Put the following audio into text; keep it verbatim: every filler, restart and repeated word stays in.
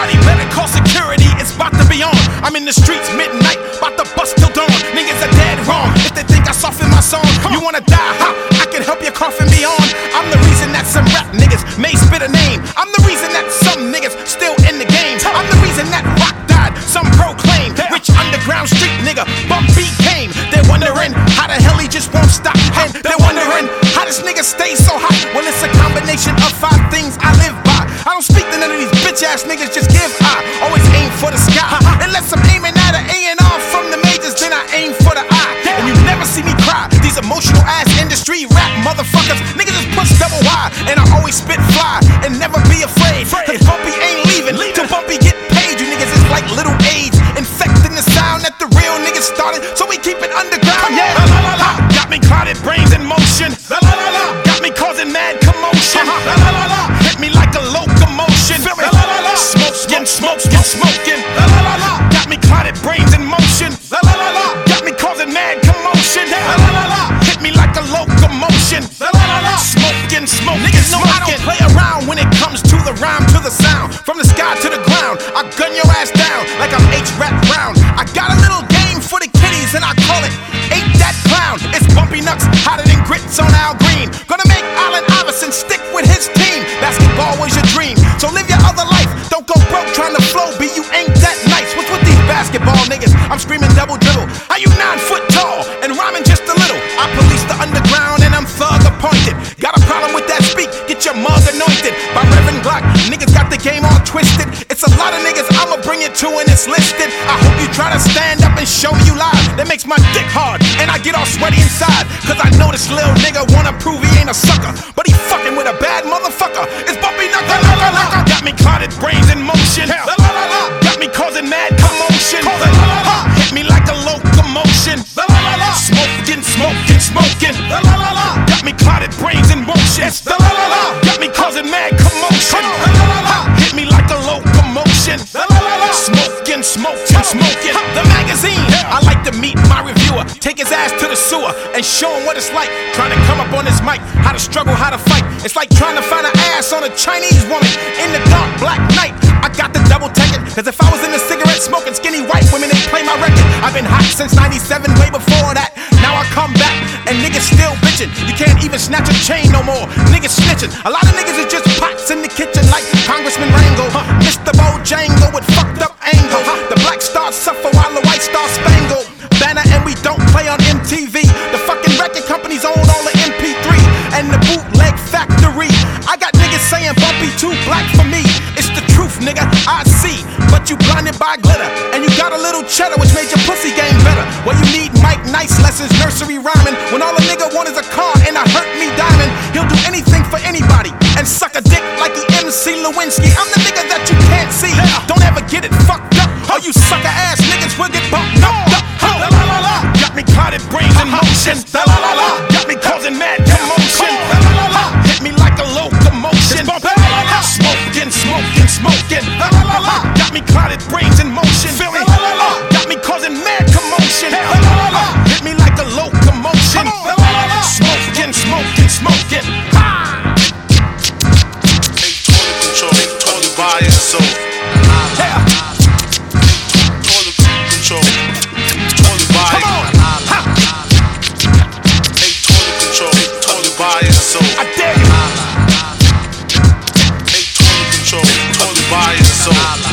Everybody better call security, it's about to be on. I'm in the streets midnight, about to bust till dawn. Niggas are dead wrong if they think I soften my song. You wanna die, huh? I can help your coffin be on. I'm the reason that some rap niggas may spit a name. I'm the reason that some niggas still in the game. I'm the reason that rock died, some proclaim. Which underground street nigga bump beat came. They're wondering how the hell he just won't stop. And they're wondering how this nigga stays so hot. Well, it's a combination of five things I live by. I don't speak to none of these bitch ass niggas, just give I always aim for the sky. Unless I'm aiming at an A and R from the majors, then I aim for the eye. And you never see me cry. These emotional ass industry rap motherfuckers, niggas just push double Y. And I always spit fly and never be afraid. Cause Bumpy ain't leaving till Bumpy get paid. You niggas is like little AIDS, infecting the sound that the real niggas started. So we keep it underground, yeah. La, la, la, la. Got me clotted brains in motion. La, la, la, la. Got me causing mad commotion. La, la, la, la. Hit me like a locomotion. La, la, la, la. Smoke, smoke, smoke, smoke, smoking. La, la, la, la. Got me clotted brains in motion. La, la, la, la. Got me causing mad commotion. La, la, la, la. Hit me like a locomotion. La, la, la, la. Smoking, smoke. Niggas know I don't play around when it comes to the rhyme, to the sound. From the sky to the ground, I gun your ass down like I'm H-Rap Brown. I got a little game for the kiddies and I call it Ain't That Clown. It's Bumpy Nuts, hotter than grits on Al Green. Gonna make Allen Iverson stick with his team. Basketball was your dream, so live your other life. Don't go broke trying to flow, B, you ain't that nice. What's with these basketball niggas? I'm screaming double dribble. How you nine foot tall and rhyming just a little? I police the underground and I'm thug appointed. Got a problem with that speak? Get your mug anointed by Reverend Glock. Niggas got the game all twisted. It's a lot of niggas I'ma bring it to and it's listed. I hope you try to stand up and show me you live. That makes my dick hard and I get all sweaty inside. Cause I know this little nigga wanna prove he ain't a sucker, but he fucking with a bad motherfucker. It's Bumpy Nuts. Got me clotted brains in motion. La, la, la, la. Got me causing mad commotion. La, la, la, la. Hit me like a locomotion. La, la, la, la. Smoking, smoking, smoking. La, la, la, la. Got me clotted brains in motion. La, la, la, la. Got me causing mad commotion. La, la, la, la. Hit me like a locomotion. La, la, la, la. Smoking, smoking, smoking. The magazine, I like to meet my reviewer. Take his ass to the sewer and show him what it's like trying to come up on this mic. How to struggle, how to fight. It's like trying to find an ass on a Chinese woman in the dark black night. I got the double take it, cause if I was in the cigarette smoking skinny white women, they play my record. I've been hot since ninety-seven, way before that. Now I come back and niggas still bitching. You can't even snatch a chain no more. Niggas snitching. A lot of niggas is just pots in the kitchen like Congressman Rango. Huh. Mister Bojangle with fucked up angle. Huh. The black stars suffer while the white stars spangle. Banner and we don't play on M T V. The fucking record companies own all the M P three and the bootleg factory. I got niggas saying Bumpy too black for me. It's the truth, nigga, I see. But you blinded by glitter and you got a little cheddar which made your pussy game better. Well, you need Mike Nice lessons, nursery rhyming. When all a nigga want is a car and I hurt me diamond. He'll do anything for anybody and suck a dick like he M C Lewinsky. I'm the nigga that you can't see. Don't ever get it fucked up. All you sucker ass niggas will get bumped up. La, la, la, la. Got me clotted brains in motion. La, la, la, la. Got me causing mad commotion. La, la, la, la. Hit me like a locomotion. La, la, la, la. Smoking, smoking, smoking. La, la, la, la. Got me clotted brains in motion. Feel me? La, la, la, la. Got me causing mad commotion. La, la, la, la. Hit me like a locomotion. La, la, la, la. Smoking, smoking, smoking. Ha! Take total control, take total body and soul. Yeah. Total control. So I dare you. Take total control, total body and soul.